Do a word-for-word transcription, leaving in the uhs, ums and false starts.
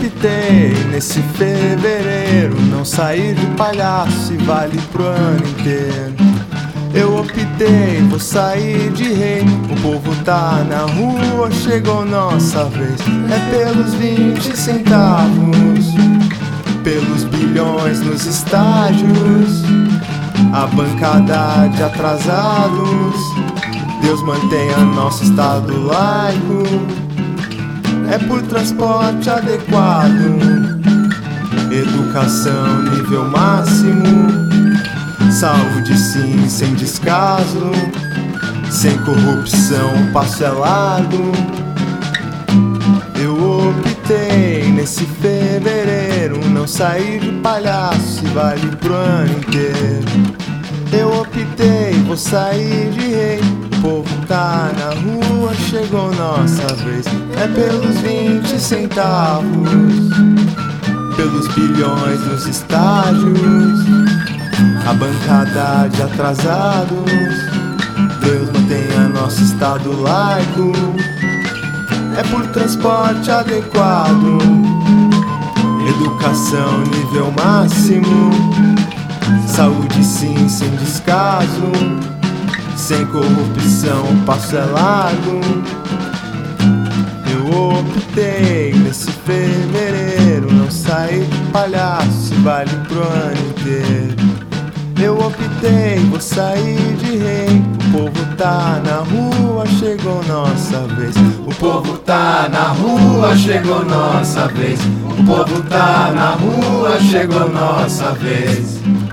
optei nesse fevereiro não sair de palhaço e vale pro ano inteiro. Eu optei, vou sair de rei. O povo tá na rua, chegou nossa vez. É pelos vinte centavos, pelos bilhões nos estádios, a bancada de atrasados. Deus mantenha nosso estado laico. É por transporte adequado, educação nível máximo, saúde sim, sem descaso, sem corrupção, o passo é largo. Eu optei nesse fevereiro não sair de palhaço e vale pro ano inteiro. Eu optei, vou sair de rei. O povo tá na rua, chegou nossa vez. É pelos vinte centavos, pelos bilhões nos estádios, a bancada de atrasados. Deus mantenha nosso estado laico. É por transporte adequado, educação nível máximo, saúde sim, sem descaso, sem corrupção, o passo é largo. Eu optei nesse fevereiro não sair de palhaço e vale pro ano inteiro. Eu optei, vou sair de rei. O povo tá na rua, chegou nossa vez. O povo tá na rua, chegou nossa vez. O povo tá na rua, chegou nossa vez.